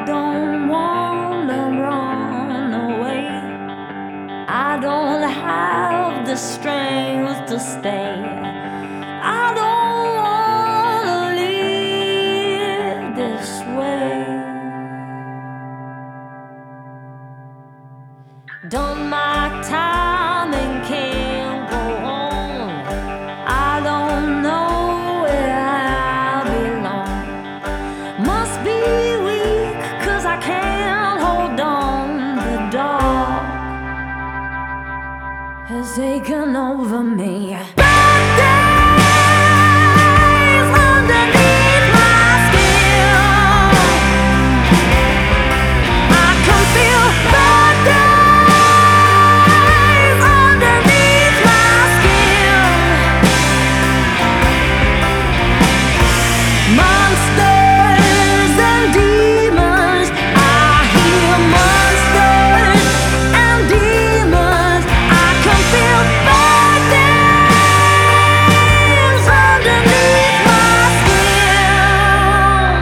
don't wanna run away. I don't have the strength to stay. I don't wanna live this way. Done my time and can't go on. I don't know where I belong. Must be weak 'cause I can't hold on. The dark has taken over me. Bad days underneath my skin. I can feel bad days underneath my skin. Monsters and demons, I hear monsters and demons. I can feel bad days underneath my skin.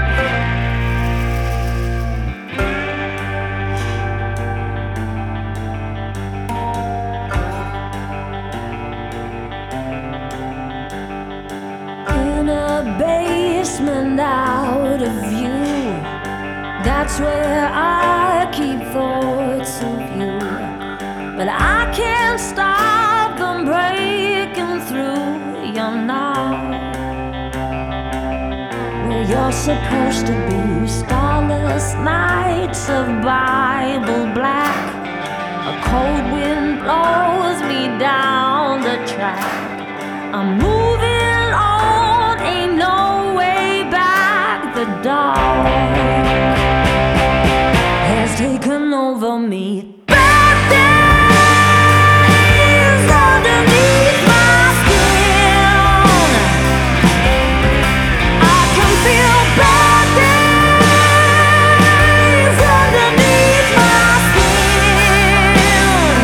In a basement out of view, that's where I keep thoughts of you. But I can't stop them breaking through. You're not where you're supposed to be. Starless nights of Bible black. A cold wind blows me down the track. I'm moving on, ain't no way back. The dark has taken over me. Bad days underneath my skin. I can feel bad days underneath my skin.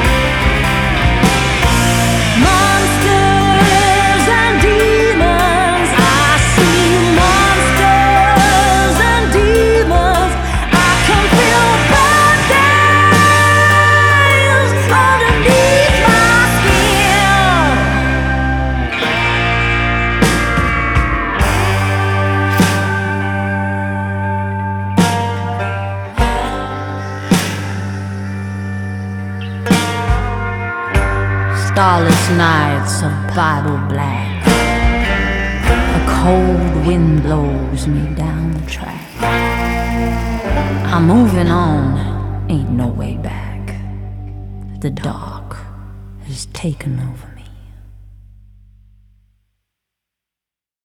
Monsters and demons, I see monsters and demons. I can feel bad days underneath my skin. Starless nights of Bible black. A cold wind blows me down the track. I'm moving on, ain't no way back. The dark has taken over me.